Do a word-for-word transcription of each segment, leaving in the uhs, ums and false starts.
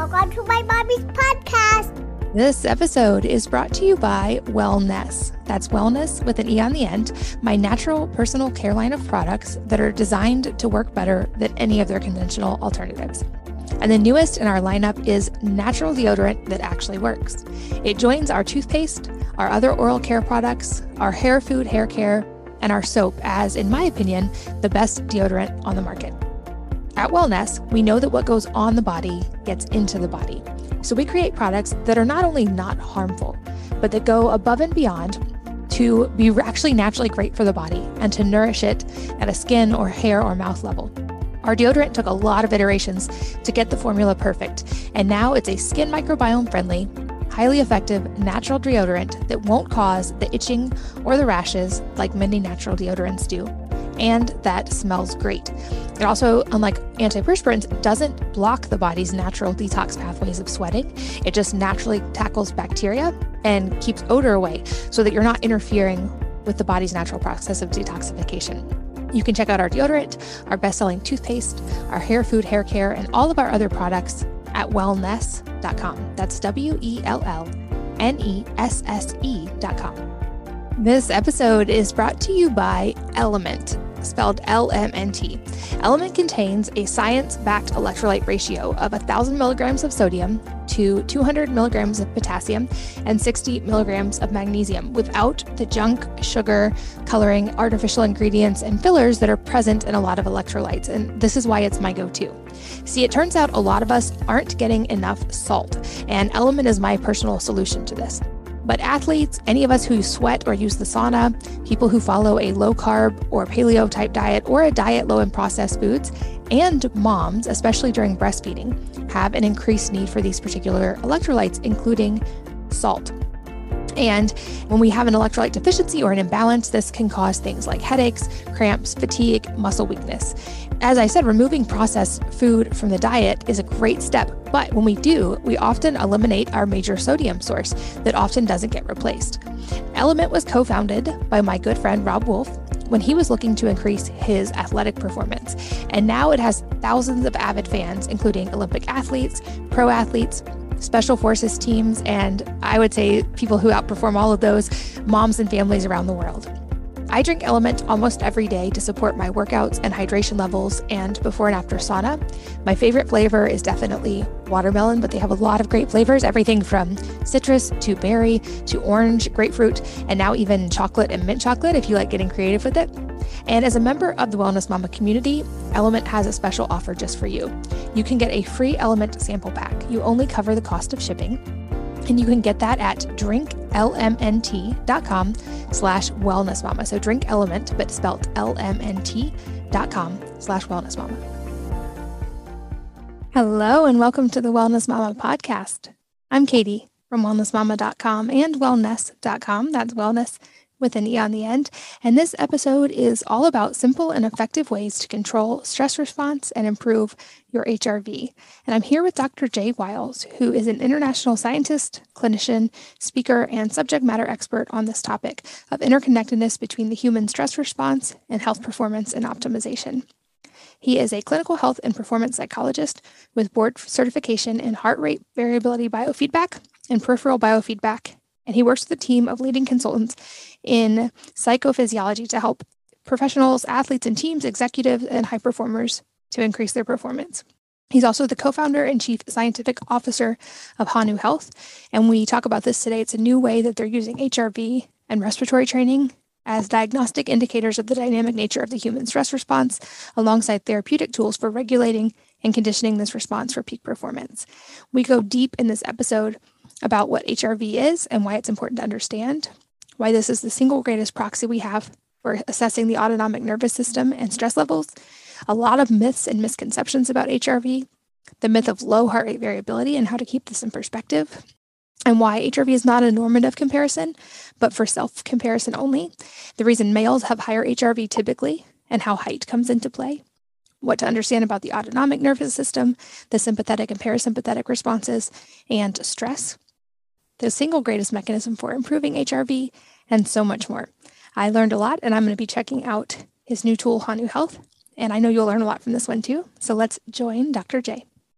Welcome to my mommy's podcast. This episode is brought to you by Wellness. That's wellness with an E on the end, my natural personal care line of products that are designed to work better than any of their conventional alternatives. And the newest in our lineup is natural deodorant that actually works. It joins our toothpaste, our other oral care products, our hair food hair care, and our soap as, in my opinion, the best deodorant on the market. At Wellness, we know that what goes on the body gets into the body. So we create products that are not only not harmful, but that go above and beyond to be actually naturally great for the body and to nourish it at a skin or hair or mouth level. Our deodorant took a lot of iterations to get the formula perfect, and now it's a skin microbiome friendly, highly effective natural deodorant that won't cause the itching or the rashes like many natural deodorants do, and that smells great. It also, unlike antiperspirants, doesn't block the body's natural detox pathways of sweating. It just naturally tackles bacteria and keeps odor away so that you're not interfering with the body's natural process of detoxification. You can check out our deodorant, our best-selling toothpaste, our hair food hair care, and all of our other products at wellness dot com. That's W E L L N E S S E dot com. This episode is brought to you by Element, spelled L M N T. Element contains a science-backed electrolyte ratio of one thousand milligrams of sodium to two hundred milligrams of potassium and sixty milligrams of magnesium without the junk, sugar, coloring, artificial ingredients, and fillers that are present in a lot of electrolytes. And this is why it's my go-to. See, it turns out a lot of us aren't getting enough salt, and Element is my personal solution to this. But athletes, any of us who sweat or use the sauna, people who follow a low-carb or paleo-type diet or a diet low in processed foods, and moms, especially during breastfeeding, have an increased need for these particular electrolytes, including salt. And when we have an electrolyte deficiency or an imbalance, this can cause things like headaches, cramps, fatigue, muscle weakness. As I said, removing processed food from the diet is a great step, but when we do, we often eliminate our major sodium source that often doesn't get replaced. Element was co-founded by my good friend Rob Wolf when he was looking to increase his athletic performance, and now it has thousands of avid fans, including Olympic athletes, pro athletes, special forces teams, and I would say people who outperform all of those, moms and families around the world. I drink Element almost every day to support my workouts and hydration levels and before and after sauna. My favorite flavor is definitely watermelon, but they have a lot of great flavors, everything from citrus to berry to orange, grapefruit, and now even chocolate and mint chocolate if you like getting creative with it. And as a member of the Wellness Mama community, Element has a special offer just for you. You can get a free Element sample pack. You only cover the cost of shipping. And you can get that at drinklmnt.com slash wellness mama. So drink element, but spelled L-M-N-T.com slash wellness mama. Hello, and welcome to the Wellness Mama podcast. I'm Katie from wellness mama dot com and wellness dot com. That's wellness with an E on the end. And this episode is all about simple and effective ways to control stress response and improve your H R V. And I'm here with Doctor Jay Wiles, who is an international scientist, clinician, speaker, and subject matter expert on this topic of interconnectedness between the human stress response and health performance and optimization. He is a clinical health and performance psychologist with board certification in heart rate variability biofeedback and peripheral biofeedback, and he works with a team of leading consultants in psychophysiology to help professionals, athletes, and teams, executives, and high performers to increase their performance. He's also the co-founder and chief scientific officer of Hanu Health, and we talk about this today. It's a new way that they're using H R V and respiratory training as diagnostic indicators of the dynamic nature of the human stress response, alongside therapeutic tools for regulating and conditioning this response for peak performance. We go deep in this episode about what H R V is and why it's important to understand, why this is the single greatest proxy we have for assessing the autonomic nervous system and stress levels, a lot of myths and misconceptions about H R V, the myth of low heart rate variability and how to keep this in perspective, and why H R V is not a normative comparison, but for self-comparison only, the reason males have higher H R V typically, and how height comes into play, what to understand about the autonomic nervous system, the sympathetic and parasympathetic responses, and stress, the single greatest mechanism for improving H R V, and so much more. I learned a lot, and I'm going to be checking out his new tool, Hanu Health, and I know you'll learn a lot from this one too. So let's join Doctor Jay.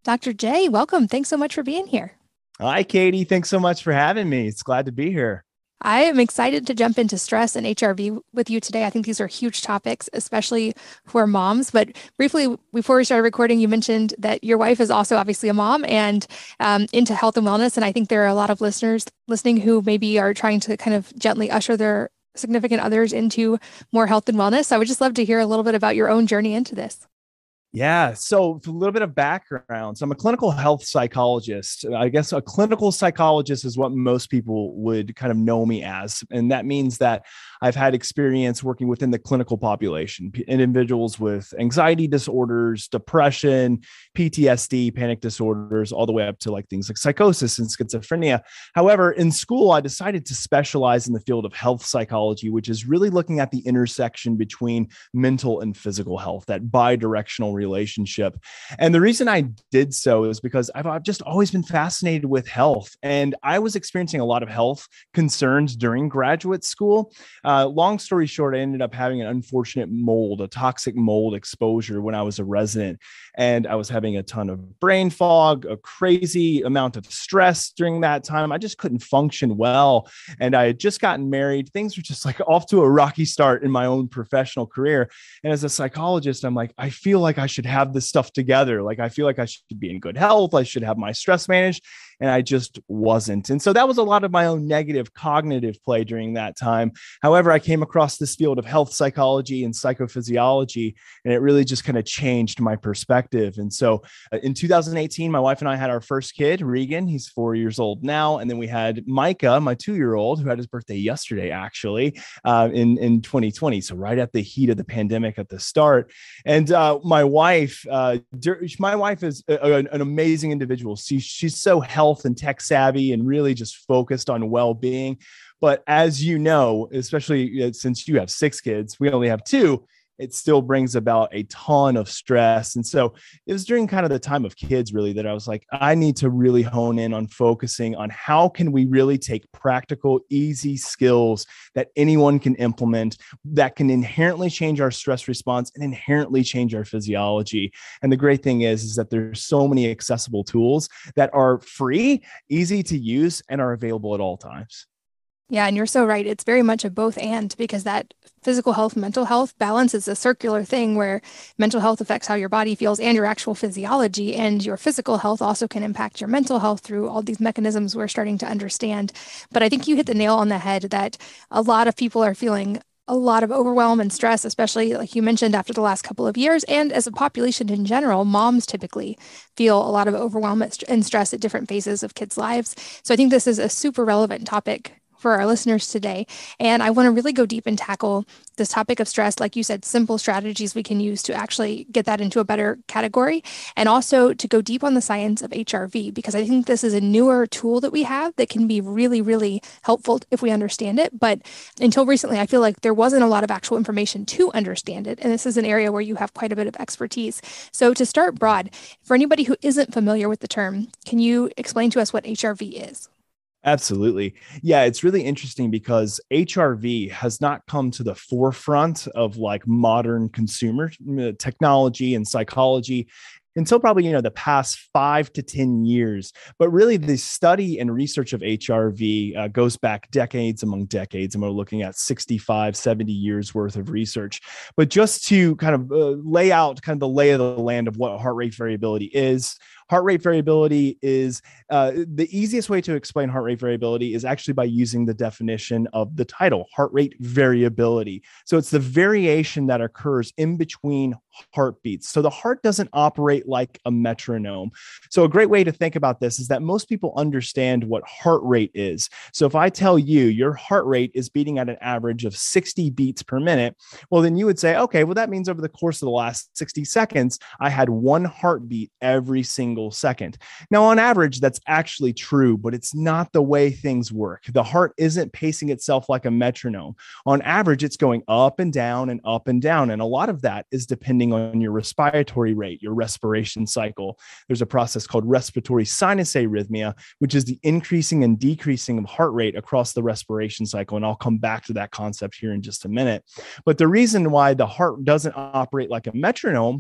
Doctor J, welcome. Thanks so much for being here. Hi, Katie. Thanks so much for having me. It's glad to be here. I am excited to jump into stress and H R V with you today. I think these are huge topics, especially for moms. But briefly, before we started recording, you mentioned that your wife is also obviously a mom and um, into health and wellness. And I think there are a lot of listeners listening who maybe are trying to kind of gently usher their significant others into more health and wellness. So I would just love to hear a little bit about your own journey into this. Yeah. So a little bit of background. So I'm a clinical health psychologist. I guess a clinical psychologist is what most people would kind of know me as. And that means that I've had experience working within the clinical population, individuals with anxiety disorders, depression, P T S D, panic disorders, all the way up to like things like psychosis and schizophrenia. However, in school, I decided to specialize in the field of health psychology, which is really looking at the intersection between mental and physical health, that bi-directional relationship. And the reason I did so is because I've, I've just always been fascinated with health. And I was experiencing a lot of health concerns during graduate school. Uh, long story short, I ended up having an unfortunate mold, a toxic mold exposure when I was a resident. And I was having a ton of brain fog, a crazy amount of stress during that time. I just couldn't function well. And I had just gotten married. Things were just like off to a rocky start in my own professional career. And as a psychologist, I'm like, I feel like I should have this stuff together. Like, I feel like I should be in good health. I should have my stress managed. And I just wasn't. And so that was a lot of my own negative cognitive play during that time. However, I came across this field of health psychology and psychophysiology, and it really just kind of changed my perspective. And so uh, in two thousand eighteen, my wife and I had our first kid, Regan. He's four years old now. And then we had Micah, my two-year-old, who had his birthday yesterday, actually, uh, in, in twenty twenty. So right at the heat of the pandemic at the start. And uh, my wife, uh, my wife is a, a, an amazing individual. She, she's so healthy and tech savvy and really just focused on well-being. But as you know, especially since you have six kids, we only have two, it still brings about a ton of stress. And so it was during kind of the time of kids really that I was like, I need to really hone in on focusing on how can we really take practical, easy skills that anyone can implement that can inherently change our stress response and inherently change our physiology. And the great thing is, is that there's so many accessible tools that are free, easy to use, and are available at all times. Yeah, and you're so right. It's very much a both and, because that physical health, mental health balance is a circular thing where mental health affects how your body feels and your actual physiology, and your physical health also can impact your mental health through all these mechanisms we're starting to understand. But I think you hit the nail on the head that a lot of people are feeling a lot of overwhelm and stress, especially like you mentioned after the last couple of years. And as a population in general, moms typically feel a lot of overwhelm and stress at different phases of kids' lives. So I think this is a super relevant topic for our listeners today. And I want to really go deep and tackle this topic of stress. Like you said, simple strategies we can use to actually get that into a better category, and also to go deep on the science of H R V, because I think this is a newer tool that we have that can be really, really helpful if we understand it. But until recently, I feel like there wasn't a lot of actual information to understand it. And this is an area where you have quite a bit of expertise. So to start broad, for anybody who isn't familiar with the term, can you explain to us what H R V is? Absolutely. Yeah, it's really interesting because H R V has not come to the forefront of like modern consumer technology and psychology until probably, you know, the past five to ten years. But really the study and research of H R V uh, goes back decades among decades. And we're looking at sixty-five, seventy years worth of research. But just to kind of uh, lay out kind of the lay of the land of what heart rate variability is, heart rate variability is uh, the easiest way to explain heart rate variability is actually by using the definition of the title, heart rate variability. So it's the variation that occurs in between heartbeats. So the heart doesn't operate like a metronome. So a great way to think about this is that most people understand what heart rate is. So if I tell you your heart rate is beating at an average of sixty beats per minute, well, then you would say, okay, well, that means over the course of the last sixty seconds, I had one heartbeat every single second. Now, on average, that's actually true, but it's not the way things work. The heart isn't pacing itself like a metronome. On average, it's going up and down and up and down. And a lot of that is depending on your respiratory rate, your respiration cycle. There's a process called respiratory sinus arrhythmia, which is the increasing and decreasing of heart rate across the respiration cycle. And I'll come back to that concept here in just a minute. But the reason why the heart doesn't operate like a metronome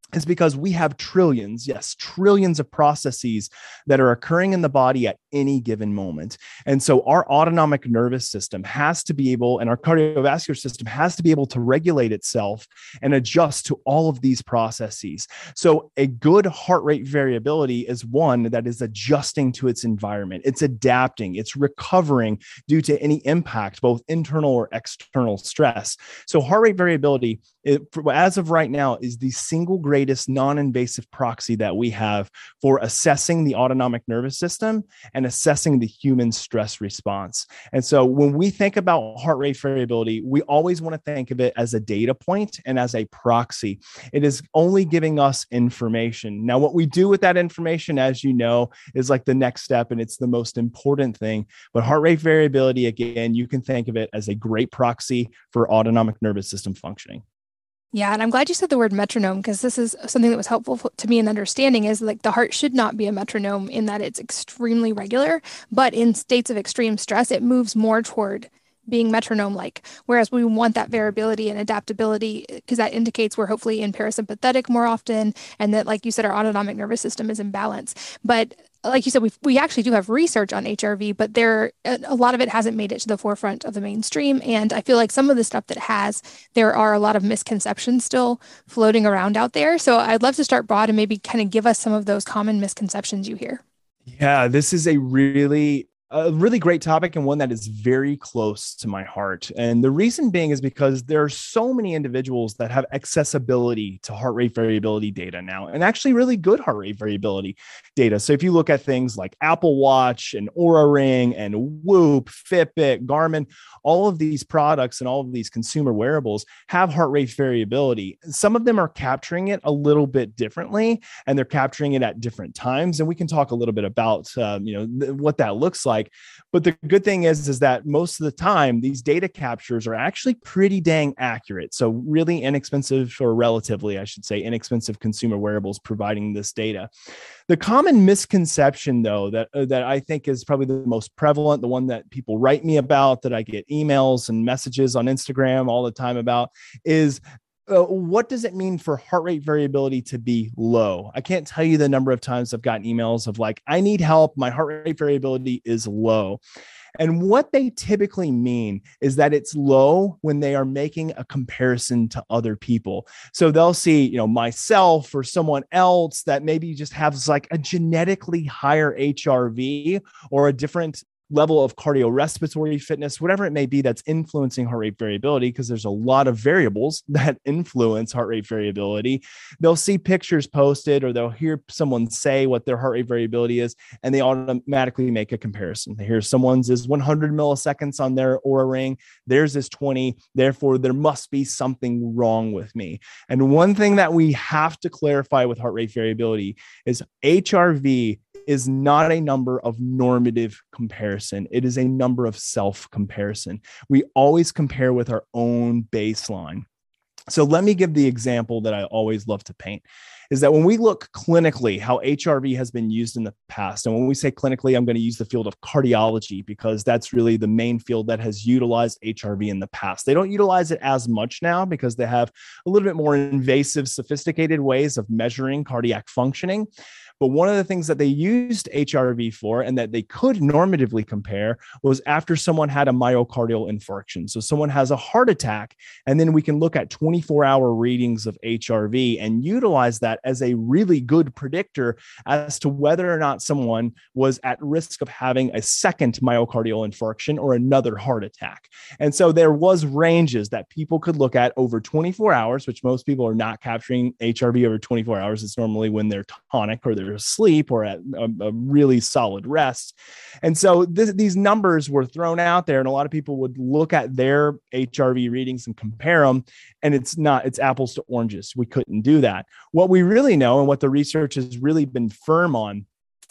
is because we have trillions, yes, trillions of processes that are occurring in the body at any given moment. And so our autonomic nervous system has to be able, and our cardiovascular system has to be able to regulate itself and adjust to all of these processes. So a good heart rate variability is one that is adjusting to its environment. It's adapting, it's recovering due to any impact, both internal or external stress. So heart rate variability, it, as of right now, is the single greatest non-invasive proxy that we have for assessing the autonomic nervous system and assessing the human stress response. And so when we think about heart rate variability, we always want to think of it as a data point and as a proxy. It is only giving us information. Now, what we do with that information, as you know, is like the next step, and it's the most important thing. But heart rate variability, again, you can think of it as a great proxy for autonomic nervous system functioning. Yeah, and I'm glad you said the word metronome, because this is something that was helpful to me in understanding is like the heart should not be a metronome in that it's extremely regular, but in states of extreme stress, it moves more toward being metronome-like, whereas we want that variability and adaptability because that indicates we're hopefully in parasympathetic more often, and that, like you said, our autonomic nervous system is in balance. But like you said, we we actually do have research on H R V, but there a lot of it hasn't made it to the forefront of the mainstream. And I feel like some of the stuff that has, there are a lot of misconceptions still floating around out there. So I'd love to start broad and maybe kind of give us some of those common misconceptions you hear. Yeah, this is a really a really great topic and one that is very close to my heart. And the reason being is because there are so many individuals that have accessibility to heart rate variability data now, and actually really good heart rate variability data. So if you look at things like Apple Watch and Oura Ring and Whoop, Fitbit, Garmin, all of these products and all of these consumer wearables have heart rate variability. Some of them are capturing it a little bit differently, and they're capturing it at different times. And we can talk a little bit about um, you know th- what that looks like. But the good thing is, is that most of the time, these data captures are actually pretty dang accurate. So really inexpensive, or relatively, I should say, inexpensive consumer wearables providing this data. The common misconception, though, that, uh, that I think is probably the most prevalent, the one that people write me about, that I get emails and messages on Instagram all the time about, is Uh, what does it mean for heart rate variability to be low? I can't tell you the number of times I've gotten emails of like, I need help. My heart rate variability is low. And what they typically mean is that it's low when they are making a comparison to other people. So they'll see, you know, myself or someone else that maybe just has like a genetically higher H R V or a different level of cardiorespiratory fitness, whatever it may be that's influencing heart rate variability, because there's a lot of variables that influence heart rate variability. They'll see pictures posted, or they'll hear someone say what their heart rate variability is, and they automatically make a comparison. They hear someone's is one hundred milliseconds on their Oura Ring, theirs is twenty, therefore there must be something wrong with me. And one thing that we have to clarify with heart rate variability is H R V is not a number of normative comparison. It is a number of self-comparison. We always compare with our own baseline. So let me give the example that I always love to paint, is that when we look clinically how H R V has been used in the past, and when we say clinically, I'm going to use the field of cardiology because that's really the main field that has utilized H R V in the past. They don't utilize it as much now because they have a little bit more invasive, sophisticated ways of measuring cardiac functioning. But one of the things that they used H R V for, and that they could normatively compare, was after someone had a myocardial infarction. So someone has a heart attack, and then we can look at twenty-four hour readings of H R V and utilize that as a really good predictor as to whether or not someone was at risk of having a second myocardial infarction or another heart attack. And so there was ranges that people could look at over twenty-four hours, which most people are not capturing H R V over twenty-four hours. It's normally when they're tonic or they're asleep or at a, a really solid rest. And so this, these numbers were thrown out there, and a lot of people would look at their H R V readings and compare them. And it's not, it's apples to oranges. We couldn't do that. What we really know, and what the research has really been firm on,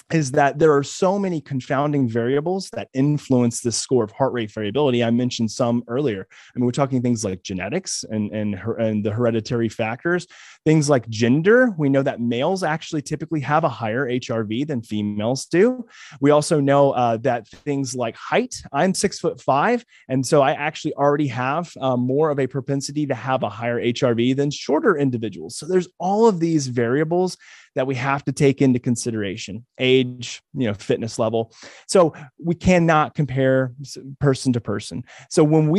is that there are so many confounding variables that influence this score of heart rate variability. I mentioned some earlier. I mean, we're talking things like genetics and, and, her, and the hereditary factors, things like gender. We know that males actually typically have a higher H R V than females do. We also know uh, that things like height, I'm six foot five. And so I actually already have uh, more of a propensity to have a higher H R V than shorter individuals. So there's all of these variables that we have to take into consideration: age, you know, fitness level. So we cannot compare person to person. So when we